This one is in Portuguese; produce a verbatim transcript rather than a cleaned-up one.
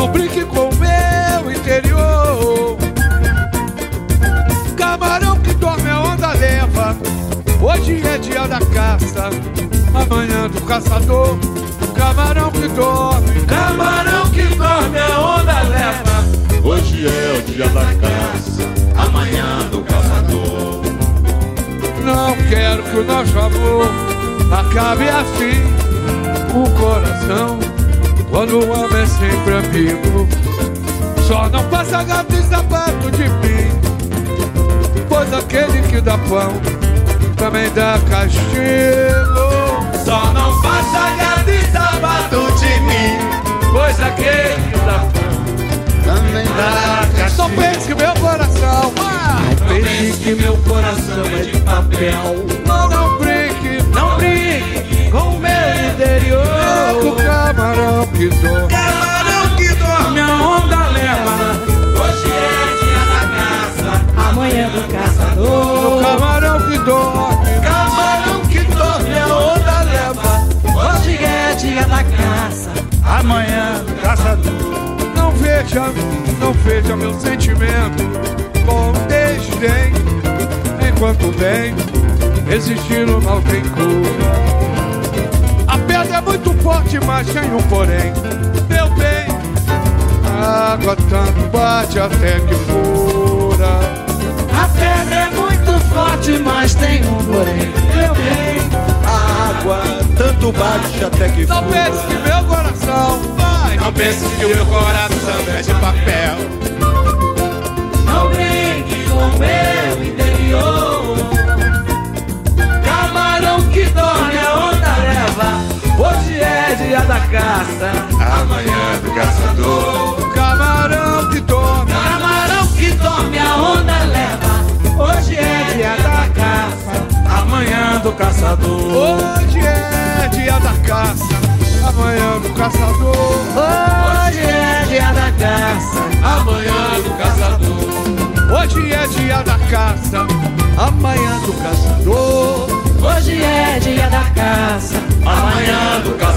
brinque com o meu interior. Camarão que dorme a onda leva. Hoje é dia da caça, amanhã do caçador. Camarão que dorme, Camarão que dorme a onda leva. Hoje é o dia da caça, amanhã do caçador. não quero que o nosso amor acabe assim. O coração, quando o homem é sempre amigo, só não passa gato e sapato de mim, pois aquele que dá pão também dá castigo. Só não passa gato e sapato de mim, pois aquele que dá pão também dá castigo. Não pense que meu coração, ah, Não pense que meu coração é de papel. não, não brinque, Não brinque com o meu interior. é com o camarão que dorme. Camarão que dorme a onda leva. Hoje é dia da caça, amanhã do O caçador. camarão que dorme, Camarão que dorme a onda leva. Hoje é dia da caça, amanhã do caçador. não veja, não veja meu sentimento com desdém. Enquanto bem existir o mal tem cura. A pedra é muito forte, mas tem um porém. Meu bem, a água tanto bate até que fura. A pedra é muito forte, mas tem um porém. Meu bem, A água tanto bate até que Não fura. pense que meu coração vai. Não pense que o meu coração é de papel. não brinque com o meu interior. Camarão que dorme a onda leva. Hoje é dia da caça, Amanhã do caçador. Camarão que dorme, camarão que dorme a onda leva. Hoje é dia da caça, amanhã do caçador. hoje é dia da caça, amanhã do caçador. Hoje é dia da caça, Amanhã do caçador. Hoje é dia da caça, amanhã do caçador. hoje é dia da caça, Amanhã do caçador.